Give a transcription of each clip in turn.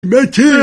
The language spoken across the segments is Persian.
مکی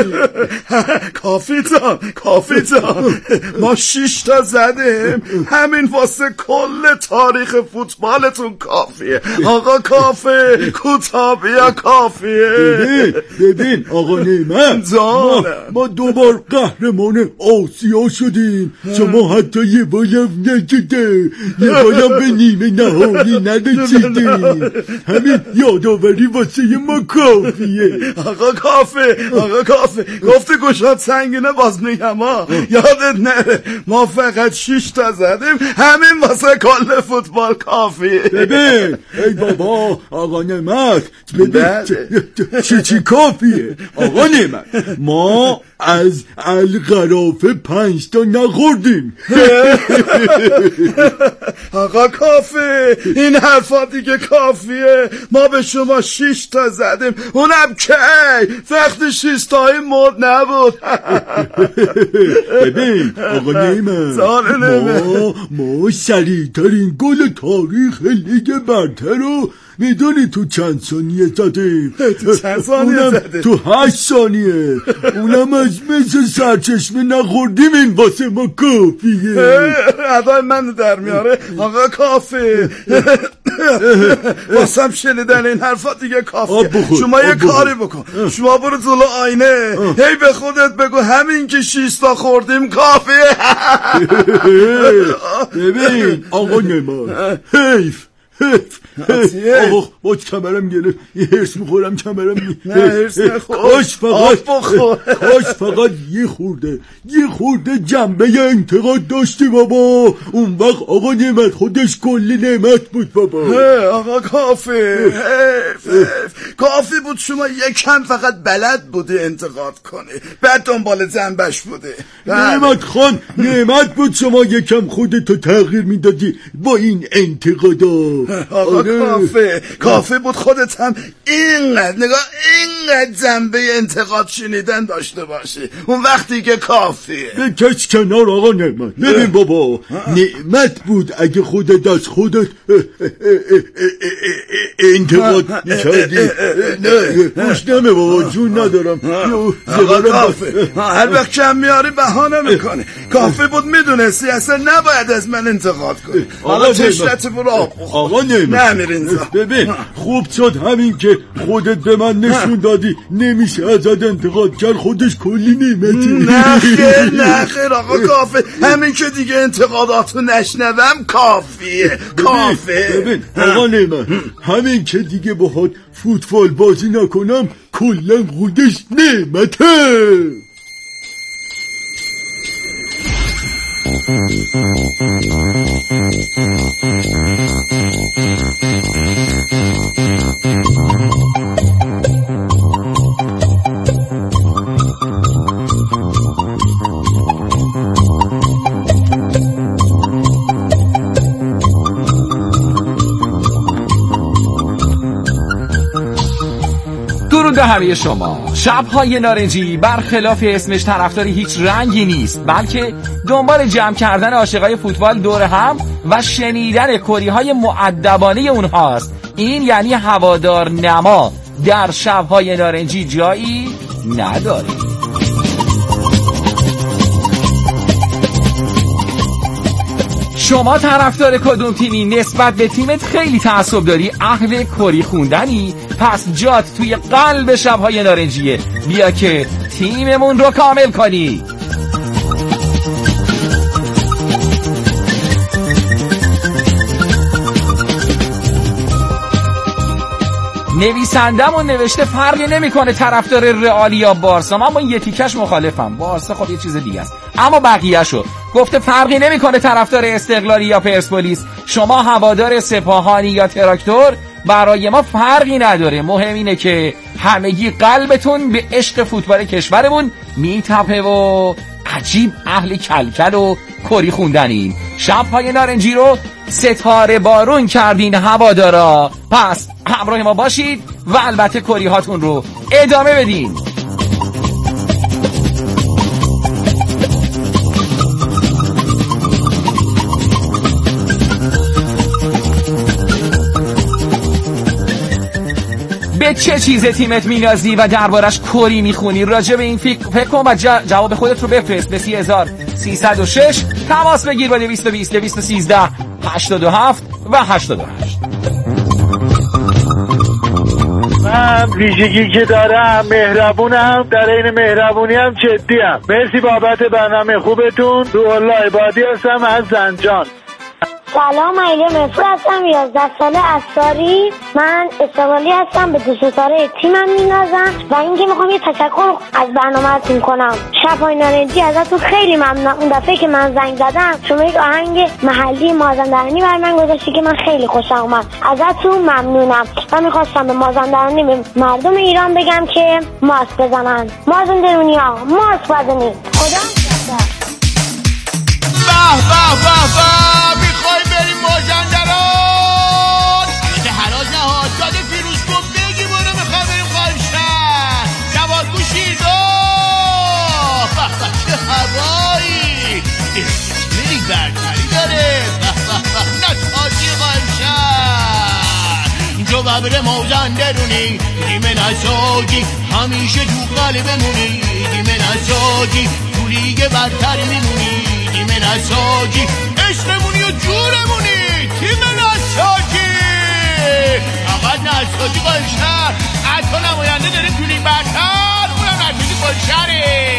کافیتان ما 6 تا زدیم، همین واسه کل تاریخ فوتبالتون کافیه آقا. کافه کوتابیا کافیه. ببین آقا نعمت، ما 2 بار قهرمان آسیا شدیم، شما حتی یه بارم نشده، یه بارم به نیمه نهایی نرسیدیم. همین یادآوری واسه ما کافیه. آقا کافه گفته گوشات سنگینه، باز میگم یادت نره ما فقط 6 تا زدیم، همین واسه کل فوتبال کافیه. ببین ای بابا آقا نعمت، ببین چی کافیه آقا نعمت، ما از القرافه 5 تا نخوردیم. آقا کافه این حرفا دیگه کافیه، ما به شما 6 تا زدیم، اونم کی وقتی 6 تایی مد نبود. ببین آقا نعمت، ما سریع‌ترین گل تاریخ لیگ برتر رو میدونی تو چند ثانیه زدیم؟ تو 8 ثانیه. اونم از مثل سرچشمه نخوردیم، این واسه ما کافیه. ادای من در میاره آقا کافی. واسم شنیدن این حرفا دیگه کافیه. شما یه کاری بکن، شما برو جلو آینه هی به خودت بگو همین که 6 تا خوردیم کافیه. ببین آقا نعمت، حیف آقا باید کمرم گرفت، یه هرس میخورم کمرم. نه هرس نخور، کاش فقط یه خورده جنبه انتقاد داشتی بابا. اون وقت آقا نعمت خودش کلی نعمت بود بابا. آقا کافی بود شما یکم فقط بلد بودی انتقاد کنی، بعد دنبال جنبش بودی. نعمت خان نعمت بود شما یکم خودتو تغییر میدادی با این انتقادا. آقا کافی بود خودت هم اینقدر جنبه انتقاد شنیدن داشته باشی، اون وقتی که کافیه. بکش کنار آقا نعمت. ببین بابا نعمت بود اگه خودت از خودت انتقاد میکردی. نه گوش نمه بابا، جون ندارم. آقا کافی هر وقت کم میاری بهانه میکنی. کافی بود میدونستی اصلا نباید از من انتقاد کنی. حالا تشنت برو آقا نمیرین. ببین خوب شد همین که خودت به من نشون دادی نمیشه ازت انتقاد کرد، خودش کلی نعمتی. نه خیر آقا کافی، همین که دیگه انتقاداتو نشنوم کافیه. ببین آقا نعمت، همین که دیگه باهات فوتبال بازی نکنم کلا خودش نعمته. درود همه شما. شب‌های نارنجی برخلاف اسمش طرفدار هیچ رنگی نیست، بلکه دنبال جمع کردن عاشقای فوتبال دور هم و شنیدن کریهای مؤدبانه اونهاست. این یعنی هوادار نما در شب‌های نارنجی جایی نداره. شما طرفدار کدوم تیمی؟ نسبت به تیمت خیلی تعصب داری؟ اهل کری خوندنی؟ پس جات توی قلب شب‌های نارنجیه، بیا که تیممون رو کامل کنی. نویسندمون نوشته فرقی نمیکنه طرفدار رئال یا بارسا، من با یه تیکش مخالفم. بارسا خب یه چیز دیگه است، اما بقیه‌شو گفته فرقی نمیکنه طرفدار استقلالی یا پرسپولیس، شما هوادار سپاهانی یا تراکتور، برای ما فرقی نداره. مهم اینه که همگی قلبتون به عشق فوتبال کشورمون میتپه و عجیب اهل کلکل و کری خوندنین. شب‌های نارنجی رو ستاره بارون کردین هوادارا، پس همراه ما باشید و البته کری هاتون رو ادامه بدین. به چه چیز تیمت می‌نازی و دربارش کری میخونی؟ راجع به این فکر کن و جواب خودت رو بفرست به 30306. تماس بگیر با 220 213 87 و 88. من ویژگی که دارم مهربونم، در این مهربونی هم جدیم. مرسی بابت برنامه خوبتون. روح‌الله عبادی هستم از زنجان. سلام، علی مفرو هستم، 11 ساله اساری. من استقلالی هستم، به 2 ستاره تیمم می‌نازم و اینکه میخوام یه تشکر از برنامه‌تون کنم. شفای نارنجی ازتون خیلی ممنونم. اون دفعه که من زنگ زدم شما یک آهنگ محلی مازندرانی برای من گذاشتی که من خیلی خوشم اومد. ازتون ممنونم. من می‌خواستم به مازندرانی، به مردم ایران بگم که ماسک بزنن. مازندرانی‌ها ماسک بزنید. خدا میخوای بریم مازندران؟ که حراج نهاد داده فیروز گفت بگی برو میخوای بریم قالیشهر. جواد گوشید چه هوایی، میری برتری داره. نتاجی قالیشهر اینجا ببره مازندرونی، دیمه نساجی همیشه تو قلبمونی. دیمه نساجی تو لیگ برتر میمونی. دیمه نساجی عشقمونی و جورمونی. تیم نساجی فقط نساجی قالیشهر. حتی نماینده داریم تو لیگ برتر، اونم نساجی قالیشهره.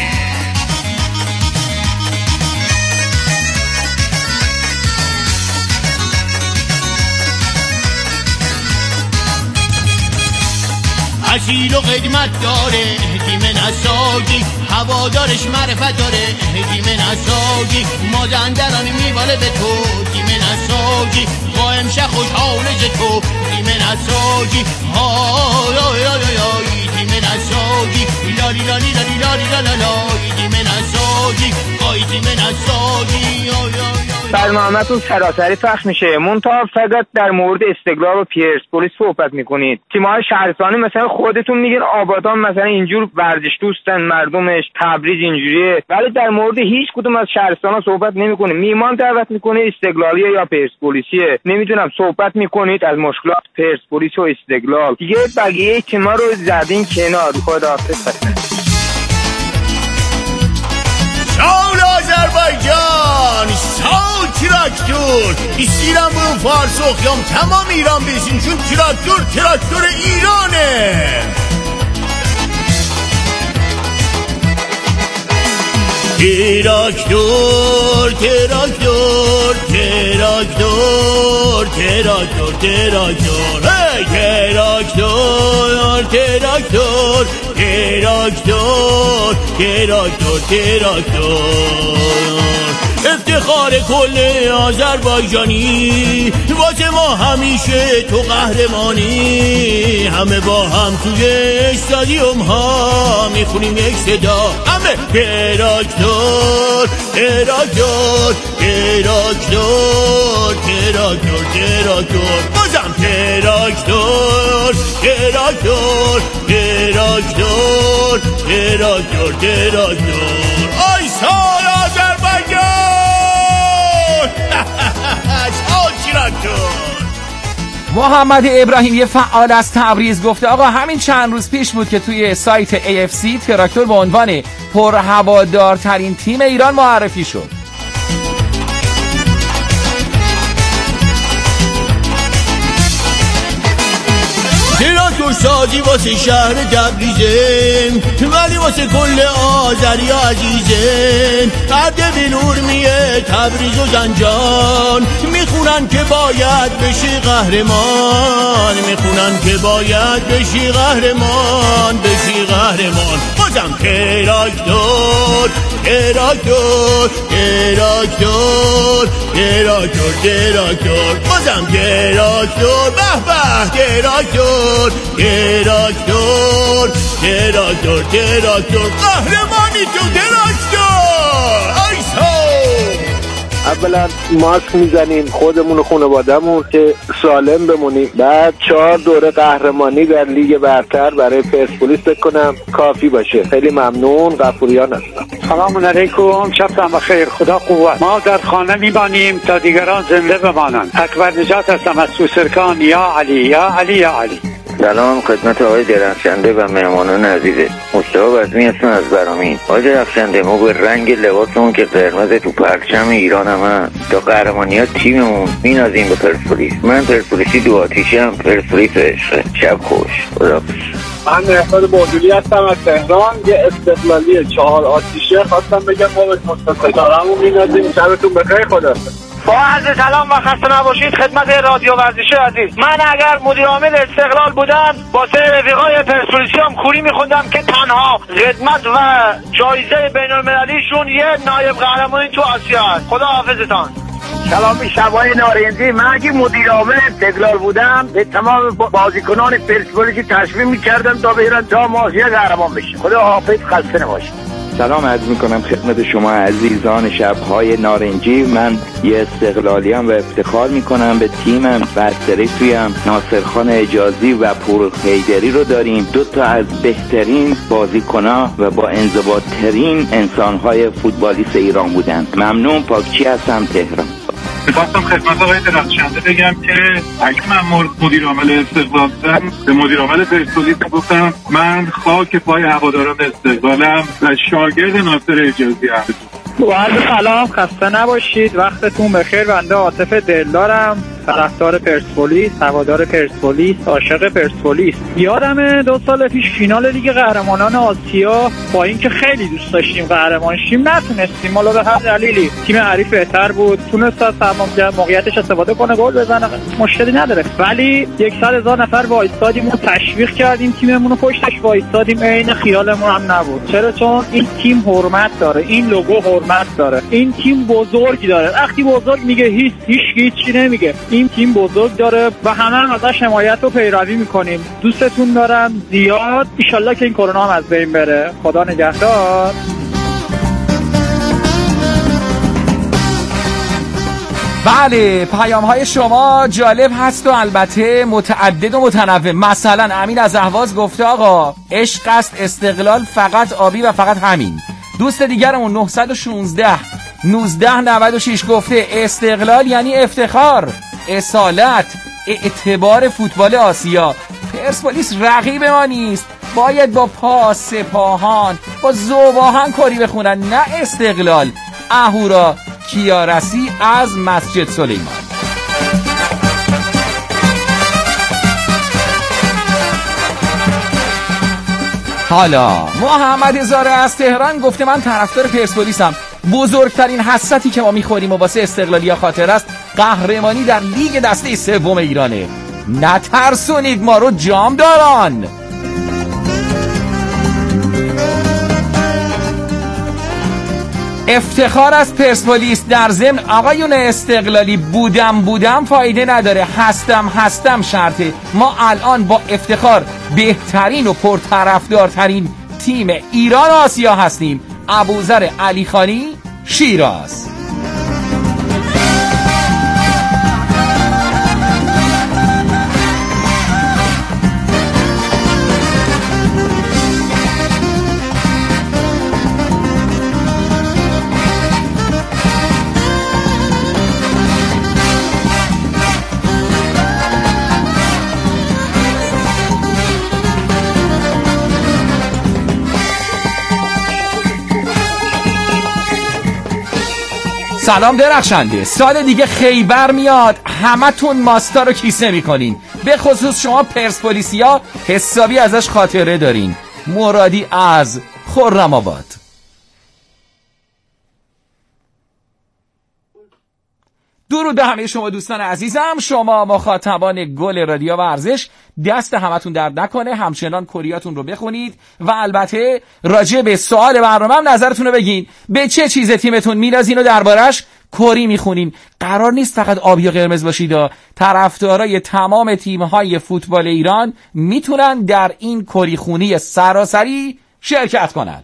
اصیل و قدمت داره تیم نساجی، هوادارش معرفت داره تیم نساجی. مازندرانی میواله به تو تیم نساجی، قائم شه خوشحاله ز تو تیم نساجی. های های های های تیم نساجی، لالی لالی لالی لالی لالی تیم نساجی، های تیم نساجی. برنامه‌تون سراسری پخش میشه، منتها فقط در مورد استقلال و پرسپولیس صحبت میکنید. تیم‌های شهرستانی مثلا خودتون میگین آبادان مثلا اینجور ورزش دوستن، مردمش تبریز اینجوریه، ولی در مورد هیچ کدوم از شهرستانا صحبت نمیکنید. میهمان دعوت میکنید استقلالیه یا پرسپولیسیه، نمیدونم صحبت میکنید از مشکلات پرسپولیس و استقلال. دیگه بقیه تیم‌ها رو زدین کنار. خداحافظ. شال آذربایجان، سال تراکتور ایستیرم برون فارس و خیام تمام ایران بیسین، چون تراکتور ایرانه. تراکتور تراکتور تراکتور تراکتور تراکتور تراکتور تراکتور تراکتور تراکتور تراکتور. افتخار کل آذربایجانی، واسه ما همیشه تو قهرمانی. همه با هم توی استادیوم ها میخونیم یک صدا، همه تراکتور تراکتور تراکتور تراکتور تراکتور. بازم تراکتور تراکتور تراکتور تراکتور تراکتور. آی سال آذربایجان. محمد ابراهیمی فعال از تبریز گفته آقا همین چند روز پیش بود که توی سایت AFC تراکتور به عنوان پرهوادارترین تیم ایران معرفی شد. تراکتور سازی واسه شهر تبریزه، ولی واسه کل آذری عزیزه. قد بلور میه تبریز و زنجان، میخونن که باید بشی قهرمان، میخونن که باید بشی قهرمان، بشی قهرمان. بازم تراکتور تراکتور تراکتور تراکتور تراکتور. بازم تراکتور به به تراکتور تراکتور تراکتور تراکتور. قهرمانی تو تراکتور. ایسا اولا ماسک میزنیم خودمون و خانواده‌مون که سالم بمونیم. بعد 4 دوره قهرمانی در لیگ برتر برای پرسپولیس بکنم کافی باشه. خیلی ممنون. غفوریان هستم. سلام علیکم، شبتون بخیر، خدا قوت. ما در خانه میمانیم تا دیگران زنده بمانند. اکبر نجات هستم از سوسرکان. یا علی یا علی یا علی. سلام خدمت آقای درخشنده و مهمانان عزیزه. مصطفی بزمی هستم از برامین. آقای درخشنده، ما به رنگ لباسمون که قرمز تو پرچم ایران هم هست تا قهرمانیات تیممون می‌نازیم به پرسپولیس. من پرسپولیسی دو آتیشی هم، پرسپولیس عشقه. شب خوش. خداحافظ. من مهداد بردولی هستم از تهران. یه استقلالی 4 آتیشه خواستم بگم ما به مستقلمون می‌نازیم. شبتون بخیر. خداحافظ. با عرض سلام و خسته نباشید خدمت رادیو ورزشی عزیز. من اگر مدیر عامل استقلال بودم با سه رفیقای پرسپولیسیام کوری میخوندم که تنها خدمت و جایزه بین‌المللیشون یه نایب قهرمانی تو آسیا است. خدا حافظتان. سلامی شبای نارنجی. من اگه مدیر عامل استقلال بودم به تمام بازیکنان پرسپولیس تشویق میکردم تا برن تا آسیا قهرمان بشه. خدا حافظ، خسته نباشید. سلام عرض میکنم خدمت شما عزیزان شبهای نارنجی. من یه استقلالیم و افتخار میکنم به تیمم و سرکتویم ناصرخان اجازی و پور حیدری رو داریم. 2 از بهترین بازیکن‌ها و با انضباط ترین انسانهای فوتبالیست ایران بودن. ممنون. پاکچی هستم، تهران. میخواستم خدمت آقای درخشنده بگم که اگه من مدیر عامل استقلال بودم به مدیر عامل پرسپولیس گفتم من خاک پای هواداران استقلالم و شاگرد ناصر اجازی هستم. با عرض سلام، خسته نباشید، وقتتون بخیر. بنده عاطف دلدارم، طرفدار پرسپولیس، هوادار پرسپولیس، عاشق پرسپولیس. یادمه 2 سال پیش فینال لیگ قهرمانان آسیا با اینکه خیلی دوست داشتیم قهرمان شیم نتونستیم، حالا به هر دلیلی تیم حریف بهتر بود، تونست از موقعیتش استفاده کنه گل بزنه، مشکلی نداره. ولی 100,000 نفر وایستادیم و تشویق کردیم تیممون رو، پشتش وایستادیم، عین خیالمون هم نبود. چرا؟ چون این تیم حرمت داره، این لوگو حرمت داره، این تیم بزرگ داره. وقتی بزرگ میگه هیچ چی نمیگه. این تیم بزرگ داره و همه ازش حمایت و پیروی میکنیم. دوستتون دارم زیاد. ان شاءالله که این کرونا هم از بین بره. خدا نگهدار. بله، پیام های شما جالب هست و البته متعدد و متنوع. مثلا امین از اهواز گفته آقا عشق است استقلال، فقط آبی و فقط همین. دوست دیگرمون 916 1996 گفته استقلال یعنی افتخار، اصالت، اعتبار فوتبال آسیا. پرسپولیس رقیب ما نیست، باید با پاس سپاهان با ذوب‌آهن کاری بخونن، نه استقلال. اهورا کیارسی از مسجد سلیمان. حالا محمد هزاره از تهران گفته من طرفدار پرسپولیسم. بزرگترین حسرتی که ما میخوریم و واسه استقلالیا خاطر است قهرمانی در لیگ دسته 3 ایرانه. نترسونید ما رو جام داران. افتخار از پرسپولیس. در ضمن آقایون استقلالی بودم فایده نداره، هستم شرطه. ما الان با افتخار بهترین و پرطرفدارترین تیم ایران آسیا هستیم. ابوذر علیخانی، شیراز. سلام درخشنده، سال دیگه خیبر میاد، همتون ماستا رو کیسه میکنین، به خصوص شما پرسپولیسیا حسابی ازش خاطره دارین. مرادی از خرم‌آباد. درود به همه شما دوستان عزیزم، شما مخاطبان گل رادیو ورزش. دست همتون درد نکنه، همچنان کریاتون رو بخونید و البته راجع به سوال برنامه‌ام نظرتون رو بگین. به چه چیز تیمتون میرازین و دربارش کری میخونین. قرار نیست فقط آبی و قرمز باشید. طرفدارای تمام تیم‌های فوتبال ایران میتونن در این کری خونی سراسری شرکت کنن.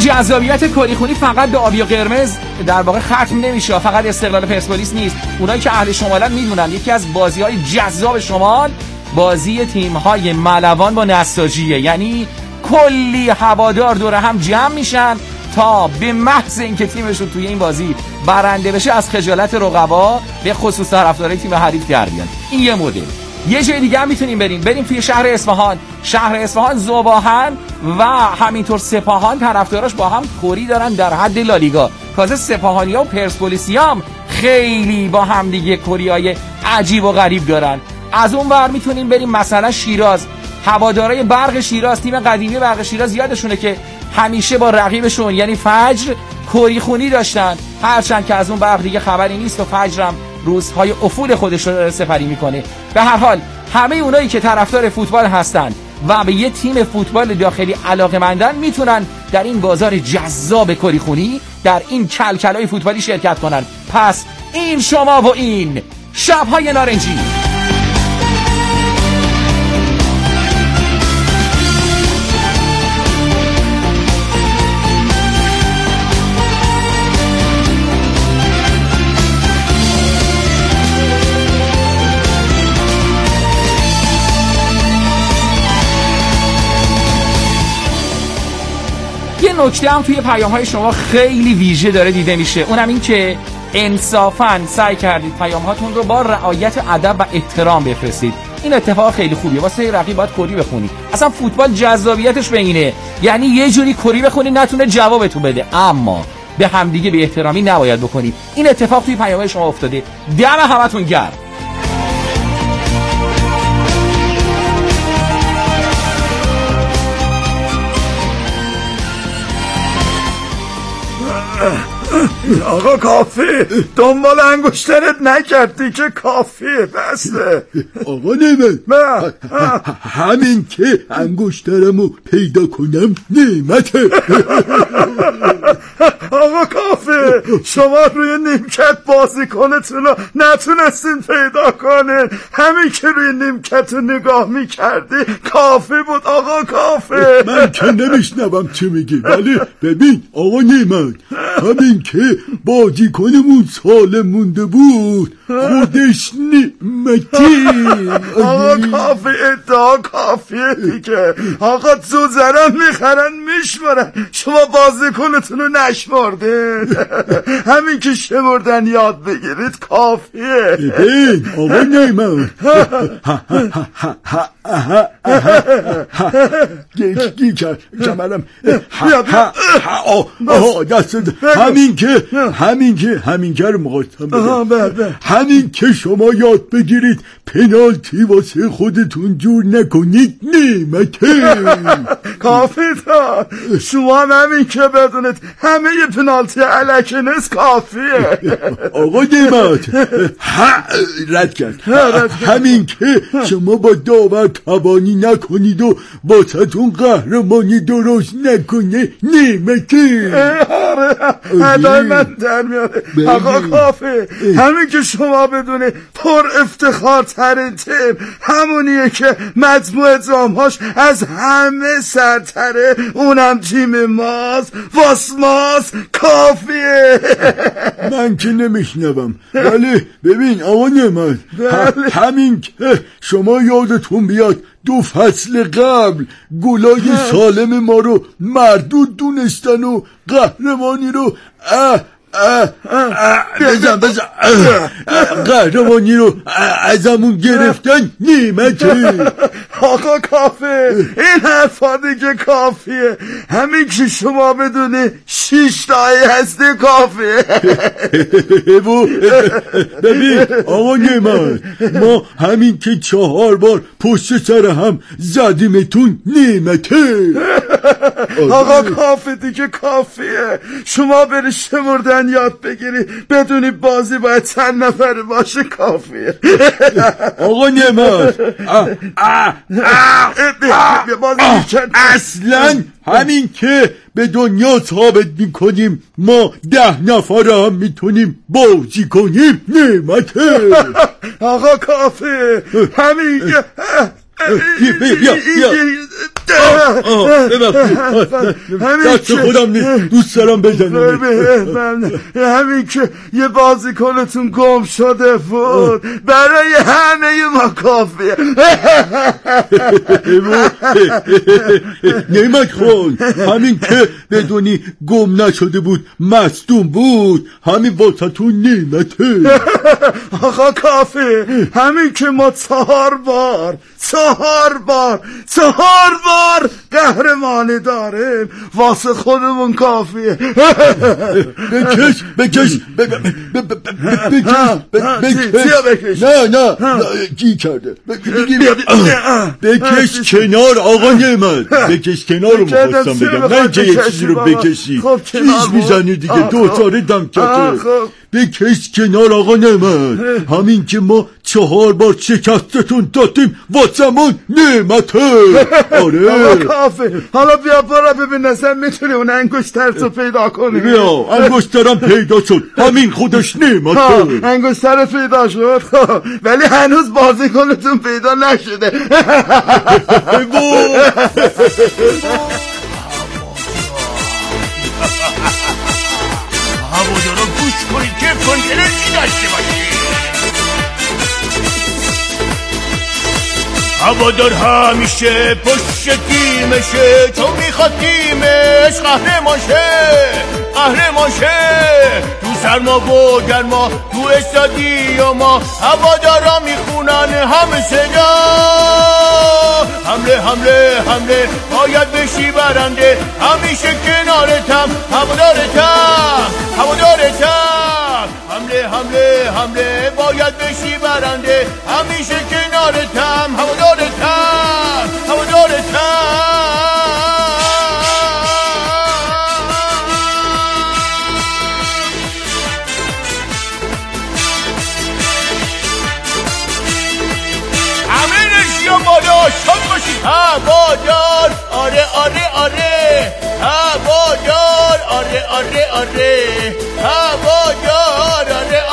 جذابیت کریخونی فقط به آبی و قرمز در واقع ختم نمیشه. فقط استقلال پرسپولیس نیست. اونایی که اهل شمالن میدونن یکی از بازی‌های جذاب شمال بازی تیم‌های ملوان با نساجیه. یعنی کلی هوادار دور هم جمع میشن تا به محض اینکه تیمشون توی این بازی برنده بشه از خجالت رقبا به خصوص طرفدارای تیم حریف در بیان. این یه مدل. یه جای دیگه هم میتونیم بریم توی شهر اصفهان. شهر اصفهان ذوباهن و همینطور سپاهان طرفداراش با هم کری دارن در حد لالیگا. تازه سپاهانیا و پرسپولیسیا هم خیلی با هم دیگه کریای عجیب و غریب دارن. از اون ور میتونیم بریم مثلا شیراز. هوادارای برق شیراز، تیم قدیمی برق شیراز یادشونه که همیشه با رقیبشون یعنی فجر کریخونی داشتن، هرچند که از اون برق دیگه خبری نیست و فجرم روزهای افول خودش رو سپری میکنه. به هر حال همه اونایی که طرفدار فوتبال هستن و به یه تیم فوتبال داخلی علاقه‌مندن میتونن در این بازار جذاب کریخونی در این کلکلای فوتبالی شرکت کنن. پس این شما و این شب‌های نارنجی. نکته هم توی پیام‌های شما خیلی ویژه داره دیده میشه، اونم این که انصافاً سعی کردید پیام‌هاتون رو با رعایت ادب و احترام بفرستید. این اتفاق خیلی خوبیه. واسه رقیب باید کری بخونی. اصلا فوتبال جذابیتش به اینه، یعنی یه جوری کری بخونی نتونه جوابتون بده، اما به همدیگه به احترامی نباید بکنید. این اتفاق توی پیام‌های شما افتاده. دم همتون گرم. آقا کافی دنبال انگشترت نکردی که کافیه بسه. آقا نعمت همین که انگشترمو پیدا کنم نعمته. آقا کافی شما روی نیمکت بازیکنتون رو نتونستین پیدا کنین، همین که روی نیمکت رو نگاه میکردی کافی بود. آقا کافی من که نمیشنوم چی میگی، ولی ببین آقا نعمت همین که بازیکنمون سالم مونده بود خودش نعمتی. آقا کافی ادعا کافیه دیگه. آقا زوزرم میخرن میشمارن، شما بازیکنتون رو نشمردین. همین که شمردن یاد بگیرید کافیه. ببین آقا نعمت گیکی کمرم همین که رو مخواستم بگم، همین که شما یاد بگیرید پنالتی واسه خودتون جور نکنید نعمته. کافی تا شما همین که بدونید همه ی پنالتی الکی نیست کافیه. آقا نعمت رد کرد. همین که شما با داور تبانی نکنید و واسهتون قهرمانی درست نکنه نعمته. ادای من در میاره. آقا کافی همین که شما بدونه پر افتخار ترین تیم همونیه که مجموع جامهاش از همه سرتره، اونم تیم ماست. واسماست کافیه. من که نمیشنوم، ولی ببین آقا نعمت همین که شما یادتون بیاد 2 فصل قبل گلای سالم ما رو مردود دونستن و قهرمانی رو بزن قهرمانی رو ازمون گرفتن نعمته. آقا کافیه این حرفا دیگه کافیه. همین که شما بدونی 6 تایی هستی کافیه. ببین آقا نعمت ما همین که 4 بار پشت سر هم زدیمتون نعمته. آقا کافی دیگه کافیه. شما بری شمردن یاد بگیری بدونی بازی باید چند نفر باشه کافیه. آقا نعمت اصلا همین که به دنیا ثابت میکنیم ما 10 نفر هم میتونیم بازی کنیم نعمته. آقا کافی همین که دست خودم نیست، دوست دارم بزنم. همین که یه بازیکنتون گم شده بود برای همه ما کافیه. نعمت خان، همین که بدونی گم نشده بود مصدوم بود، همین واسه تو نعمته. آقا کافیه، همین که ما 4 بار قهرمانی داریم واسه خودمون کافیه. بکش. نه گی کرده. بکش کنار آقا نعمت، بکش کنار رو مخواستم بگم، نه که یک چیزی رو بکشی. چیز میزنی دیگه، دوچاره دم کرده. بکش کنار آقا نعمت، همین که ما 4 بار شکستتون دادیم واسمون نعمته. آره آقا کافه، حالا بیا برا ببین اصلا میتونی اون انگشترت رو پیدا کنی. بیا انگشترم پیدا شد، همین خودش نعمته. انگشترت پیدا شد ولی هنوز بازیکنتون پیدا نشده. هوادارا گوش کنید که انرژی داشته باشید. هوادار همیشه پشت تیمشه، چون میخواد تیمش قهرمان شه. تو سرما و گرما تو استادیوما هوادارا میخونن همه صدا. حمله باید بشی برنده، همیشه کنارتم هوادارتم. حمله باید بشی برنده، همیشه کنارتم هوادارتم. بالا شاد باشید هوادار. آره هوادار. هوادار.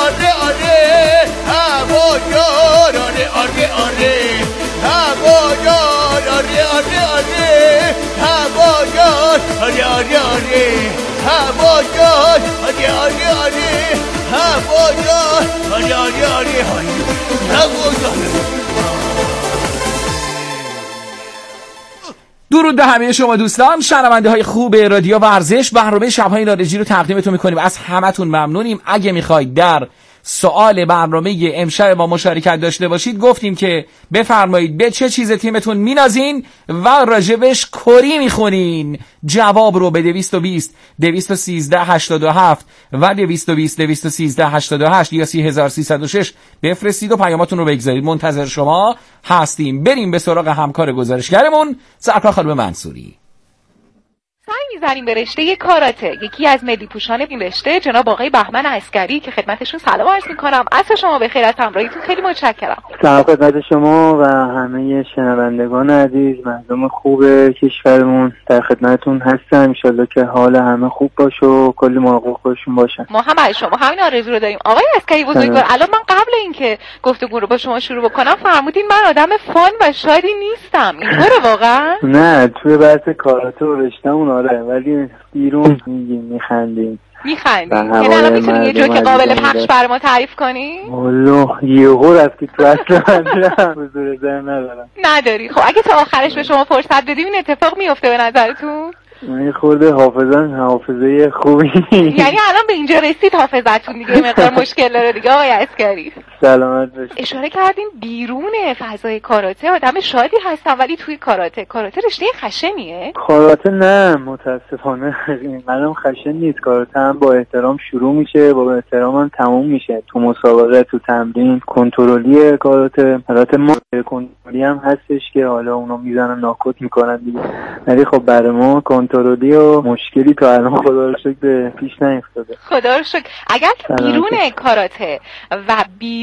درود به همه شما دوستان شنونده های خوب رادیو ورزش. برنامه شب‌های نارنجی رو تقدیمتون میکنیم. از همتون ممنونیم. اگه میخواید در سوال برنامه امشب با مشارکت داشته باشید، گفتیم که بفرمایید به چه چیز تیمتون مینازین و راجبش کری میخونین. جواب رو به 220 213 87 و 220 213 88 یا 3306 بفرستید و پیاماتون رو بگذارید. منتظر شما هستیم. بریم به سراغ همکار گزارشگرمون سرکار خانم منصوری. سعی می‌زنیم به رشته کاراته. یکی از ملی پوشان این رشته جناب آقای بهمن عسکری که خدمتشون سلام عرض می‌کنم. عصر شما بخیر، از همراهیتون خیلی متشکرم. سلام خدمت شما و همه شنوندگان عزیز، مردم خوب کشورمون در خدمتتون هستم. ان شاءالله که حال همه خوب باشه و کلی مراقب خودشون باشن. ما هم برای شما همین آرزو رو داریم. آقای عسکری بزرگوار، الان من قبل اینکه گفتگو رو با شما شروع بکنم فرمودین من آدم فان و شادی نیستم. اینطوره واقعا؟ نه، توی بحث کاراته و رشته‌مون آره، ولی بیرون میخندیم. یعنی الان میتونی یه جوک قابل پخش برای ما تعریف کنی؟ والله یهو رفتی تو اصل من حضور ذهن نداری. خب اگه تا آخرش به شما فرصت بدیم این اتفاق میفته به نظرتون؟ من خورده حافظه خوبی. یعنی الان به اینجا رسید حافظتون دیگه مقدار مشکل داره دیگه آقای عسکری. سلامت باشید. اشاره کردین بیرون فضای کاراته آدم شادی هستم، ولی توی کاراته رشته خشنیه؟ کاراته نه متاسفانه منم خشن نیست. کاراته هم با احترام شروع میشه، با احترام هم تموم میشه. تو مسابقه، تو تمرین کنترلی کاراته، البته ما کنترلی هم هستش که حالا اونا میزنن ناکوت میکنن دیگه، ولی خب برای ما کنترلی و مشکلی تا الان خدا رو شکر پیش نیفتاده. خدا رو شکر. اگر بیرون کاراته و بیرون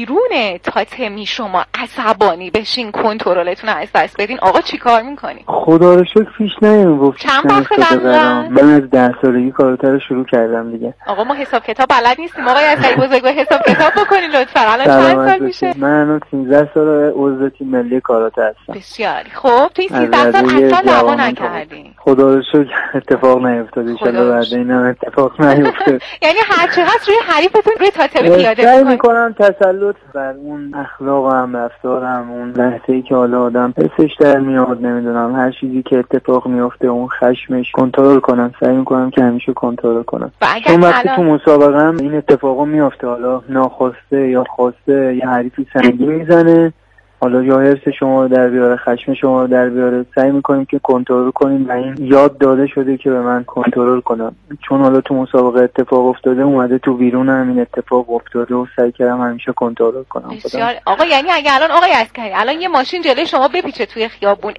بیرون تاتمی شما عصبانی بشین، کنترلتون از دست بدین، آقا چی کار میکنی؟ خدا رو شکر پیش نیومد. چند وقت دقیقاً؟ من از 10 سالگی کاراتر رو شروع کردم دیگه. آقا ما حساب کتاب بلد نیستیم آقای عسکری بزرگوار، حساب کتاب بکنین لطفا. الان چند سال میشه؟ من الان 13 سال عضو تیم ملی کاراته هستم. بسیار خب. تو این 13 سال اصلا دعوا نکردین؟ خدا رو شکر اتفاق نیفتاد. ان شاءالله بعد اینم اتفاق نیفته. یعنی هر چه هست روی حریفتون روی تاتمی پیاده سعی میکنم تسلط بر اون اخلاقم، رفتارم، اون لحظه‌ای که حالا آدم حسش در میاد، نمیدونم هر چیزی که اتفاق میفته اون خشمش کنترل کنم. سعی میکنم که همیشه کنترل کنم. چون وقتی تو مسابقه هم این اتفاقا میفته، حالا ناخواسته یا خواسته یه حریفی سنگین میزنه، حالا یا حرص شما رو در بیاره، خشم شما رو در بیاره، سعی میکنیم که کنترل کنیم و این یاد داده شده که به من کنترل کنم. چون حالا تو مسابقه اتفاق افتاده، اومده تو بیرون هم این اتفاق افتاده و سعی کردم همیشه کنترل کنم. بسیار. آقا یعنی اگه الان آقای عسکری الان یه ماشین جلوی شما بپیچه توی خیابون،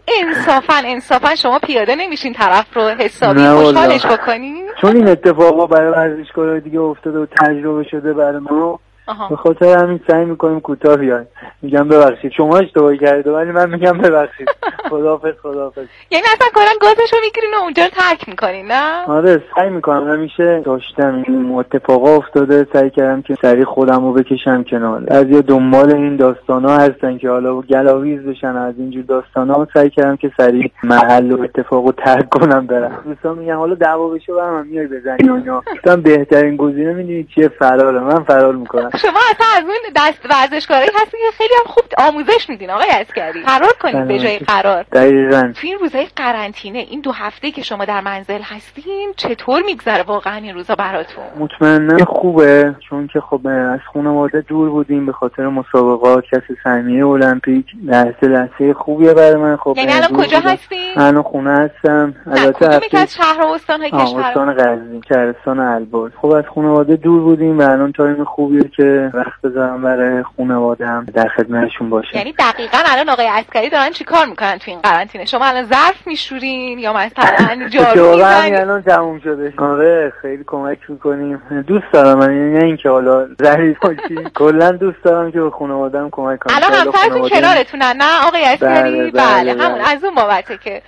انصافا شما پیاده نمیشین طرف رو حسابی خوشحالش بکنین؟ چون این اتفاقا برای ورزشکارای دیگه افتاده و تجربه شده برای ما، به خاطر همین سعی میکنیم کوتاه بیایم. میگم ببخشید شما اشتباهی کردید، ولی من میگم ببخشید. خداحافظ. یعنی اصلا کلا گازشو میگیرین و اونجا رو ترک میکنین نه؟ آره سعی میکنم. همیشه داشتم این اتفاقا افتاده، سعی کردم که سریع خودم رو بکشم کنار. بعضیا دنبال این داستانا هستن که حالا گلاویز بشن از اینجور داستانا، سعی کردم که سریع محل و اتفاقو ترک کنم برم. دوستان میگن حالا دعوا بشه برام میای بزنی اونجا. گفتم بهترین گزینه میدونی چیه؟ فراره. من فرار میکنم. شما اصلا از اون دست ورزشکاری هستی که خیلی هم خوب آموزش میدین آقای عسکری. فرار کنید به جای قرار. دقیقاً. تو این روزهای قرنطینه، این 2 هفته که شما در منزل هستین، چطور میگذره واقعا این روزا براتون؟ مطمئنا خوبه، چون که خب از خانواده دور بودیم به خاطر مسابقات، کسب سهمیه المپیک. لحظه خوبیه برای من. خب یعنی الان کجا هستین؟ الان خونه هستم. البته از شهر و استان‌های کشور. استان غزنی، شهرستان البرز. خب از خانواده دور بودیم و الان تایم خوبیه که وقت بذارم برای خانواده‌ام، در خدمتشون باشم. یعنی دقیقاً الان آقای عسکری دارن چیکار میکنن تو این قرنطینه؟ شما الان ظرف میشورین یا مثلا جارو میزنین؟ الان تموم شده. آره خیلی کمک میکنیم. دوست دارم من، یعنی نه اینکه حالا ظریف باشی، کلا دوست دارم که به خانواده‌ام کمک کنم. الان همسرتون کنارتونن نه آقای عسکری؟ بله همون از اون بابته که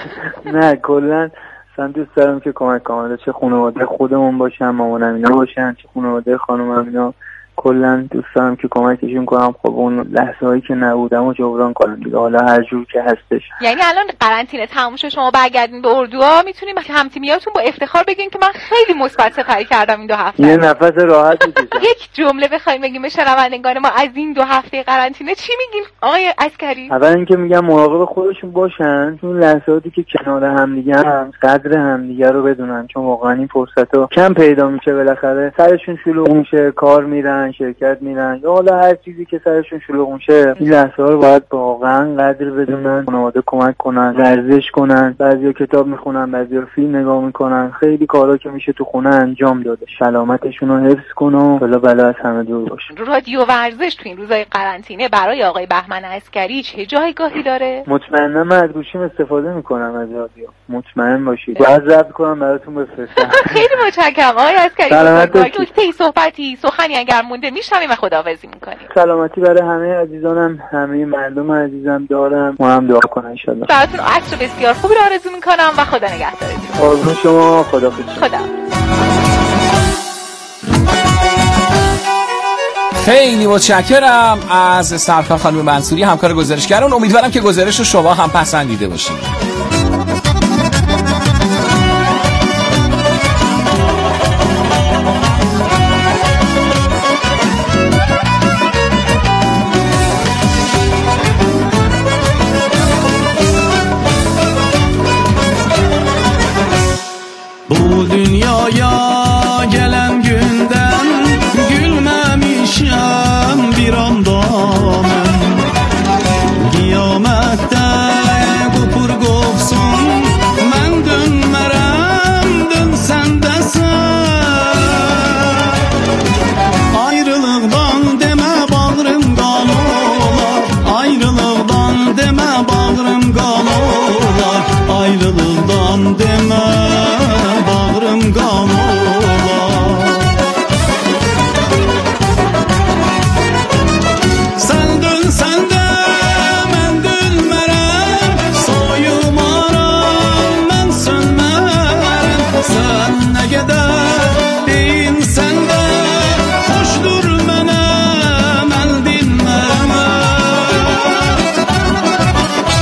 نه کلا من دوست دارم که کمک کنم، چه خانواده خودمون باشن، مامانم اینا باشن، چه خانواده خانومم اینا. کلا دوست دارم که کمکشون کنم. خب اون لحظه هایی که نبودم و جبران کنم دیگه، حالا هر جور که هستش. یعنی الان قرنطینه تموم شد، شما برگردین به اردوها، میتونیم هم‌تیمیاتون با افتخار بگین که من خیلی مثبت سپری کردم این 2 هفته. یه نفس راحت بکشم. یک جمله بخوایم بگیم به شنوندگان ما از این 2 هفته قرنطینه چی میگین آقای عسکری؟ اول اینکه میگم مراقب خودشون باشن، چون لحظاتی که کنار هم دیگه هم قدر هم دیگه رو بدونن، چون واقعا این فرصتو کم پیدا میشه. بالاخره سرشون شلوغ میشه، کار میرن، شرکت میرن یا حالا هر چیزی که سرشون شلوغ میشه. این لحظه ها رو باید واقعا قدر بدونن، خانواده کمک کنن، ورزش کنن، بعضیا کتاب میخونن، بعضیا فیلم نگاه میکنن. خیلی کارا که میشه تو خونه انجام داده. سلامتشون رو حفظ کنن، بلا از همه دور باشن. رادیو ورزش تو این روزهای قرنطینه برای آقای بهمن عسکری چه جایگاهی داره؟ مطمئنا من از گوشیم استفاده میکنم از رادیو. مطمئن باشید. باید ضبط کنم براتون بفرستم. خیلی متشکرم آقای عسکری. نکته صحبتی سخنی اگر مونده میشنویم و خداحافظی میکنیم. سلامتی برای همه عزیزانم، همه مردم عزیزم دارم. ما هم دعا کنن ان شاء الله. براتون عصر بسیار خوبی رو آرزو میکنم و خدا نگهدارتون. قربون شما. خداحافظ. خدا. خیلی متشکرم از سرکار خانم منصوری، همکار گزارشگران. امیدوارم که گزارش رو شما هم پسندیده باشید.